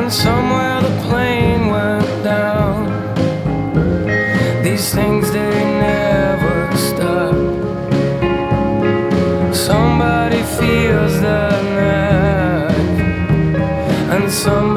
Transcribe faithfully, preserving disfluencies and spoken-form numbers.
and somewhere the plane went down. These things, they never stop. Somebody feels the knife, and some